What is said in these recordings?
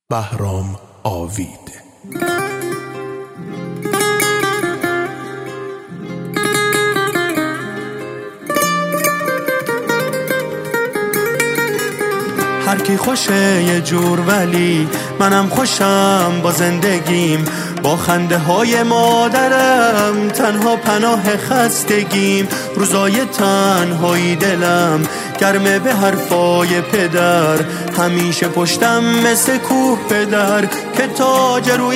بهرام آوید. هر کی خوشه یه جور ولی منم خوشم با زندگیم، با خنده های مادرم تنها پناه خستگیم. روزای تنهایی دلم گرمه به حرفای پدر، همیشه پشتم مثل کوه پدر که تاج روی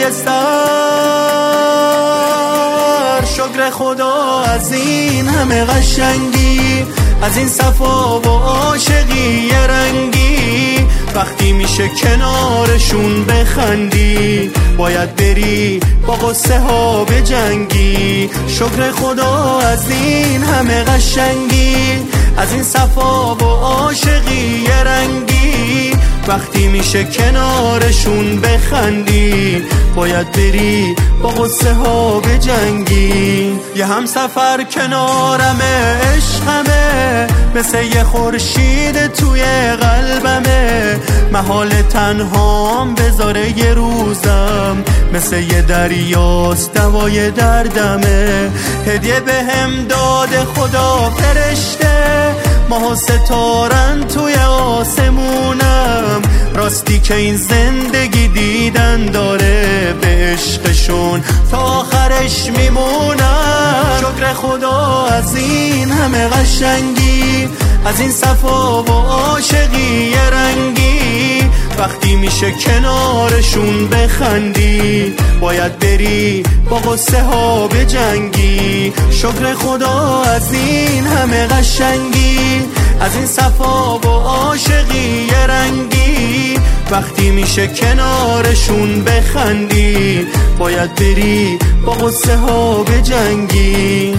سر. شکر خدا از این همه قشنگی، از این صفا و عاشقی رنگی. وقتی میشه کنارشون بخندی، باید بری با قصه ها بجنگی. شکر خدا از این همه قشنگی، از این صفا و عاشقی رنگی. وقتی میشه کنارشون بخندی، باید بری با قصه ها بجنگی. یه هم سفر کنارمه، عشقمه، مثل یه خورشید توی قلبمه. محال تنهام بذاره یه روزم، مثل یه دریاست دوای دردمه. هدیه بهم داده خدا فرشته، ماه و ستارن توی آسمونم. راستی که این زندگی دیدن داره، به عشقشون تا آخرش میمونم. شکر خدا از این همه قشنگی، از این صفا و عاشقی رنگی. وقتی میشه کنارشون بخندی، باید بری با قصه ها بجنگی. شکر خدا از این همه قشنگی، از این صفا و عاشقی رنگی. وقتی میشه کنارشون بخندی، باید بری با قصه ها بجنگی.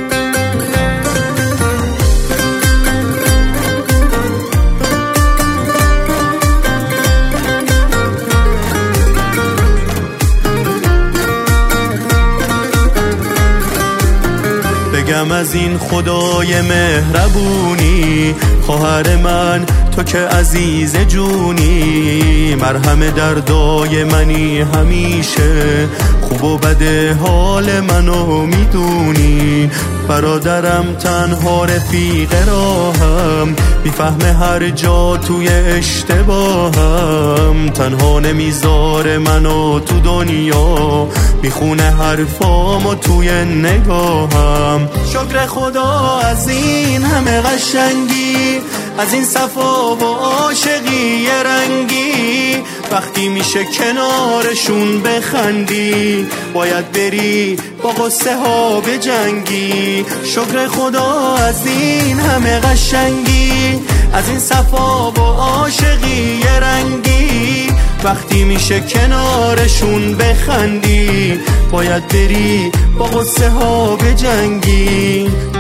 بگم از این خدای مهربونی، خواهر من تو که عزیز جونی. مرهم دردای منی همیشه، خوب و بد حال منو میدونی. برادرم تنها رفیق راهم، میفهمه هر جا توی اشتباهم. تنها نمیذاره منو تو دنیا، میخونه حرفامو توی نگاهم. شکر خدا از این همه قشنگی، از این صفا و عاشقی رنگی. وقتی میشه کنارشون بخندی، باید بری با قصه ها بجنگی. شکر خدا از این همه قشنگی، از این صفا و عاشقی رنگی. وقتی میشه کنارشون بخندی، باید بری با قصه ها بجنگی.